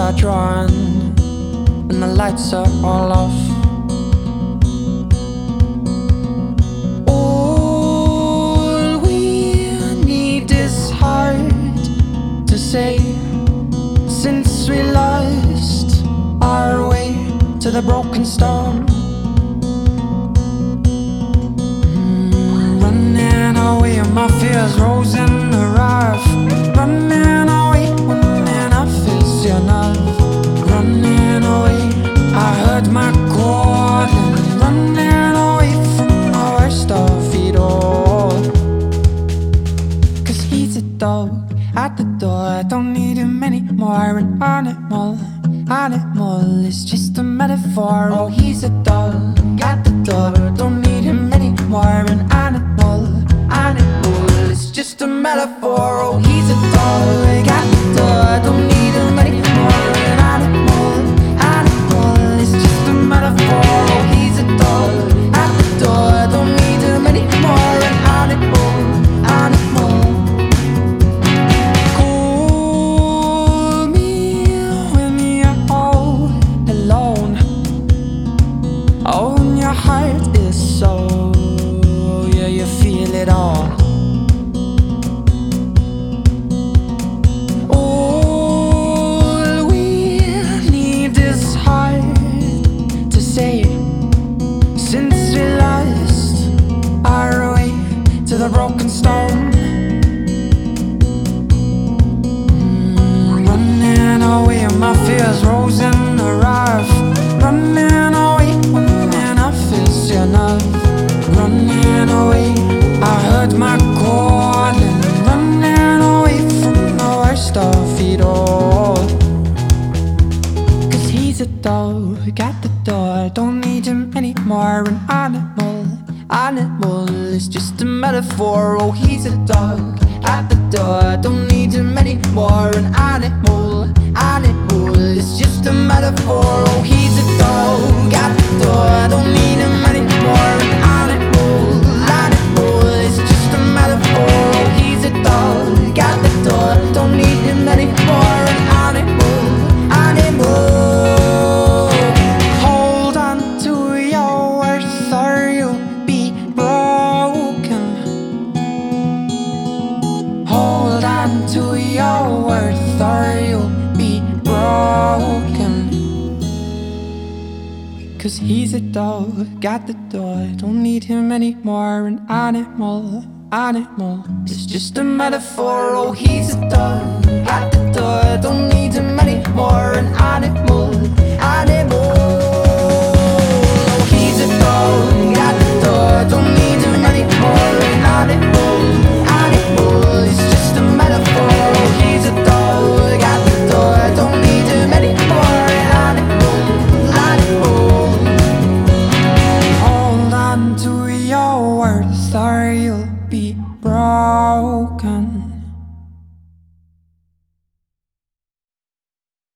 are drawn and the lights are all off. All we need is heart to say, since we lost our way to the broken stone. Running away, my fears rose in the rough. Running away when I feel your love. Running away, I heard my calling. Running away from the worst of it all. 'Cause he's a dog at the door, I don't need him anymore. An animal is just a metaphor. Oh, he's a dog at the door, don't need him anymore. An animal is just a metaphor. Oh, he's a dog at the door, don't need him anymore. An animal is just a metaphor. Oh, he's a dog at the door, don't need him anymore. An animal. Call me when you're all alone. Oh, when your heart is so, yeah, you feel it all. All we need is heart to say, since we lost our way to the broken stone. Running away, my fears rose in the rough. Running away when I feel your love. Running away, I heard my calling. Running away from the worst of it all. 'Cause he's a dog at the door, don't need him anymore. An animal is just a metaphor. Oh, he's a dog at the door, don't need him anymore. An animal is just a metaphor. Oh, he's a dog at the door, don't need him anymore. An animal is just a metaphor. Oh, he's a dog at the door, don't need him anymore. An animal. Hold on to your worth or you'll be broken. Hold on to your worth or you'll be broken. 'Cause he's a dog at the door, don't need him anymore. An animal is just a metaphor. Oh, he's a dog at the door, don't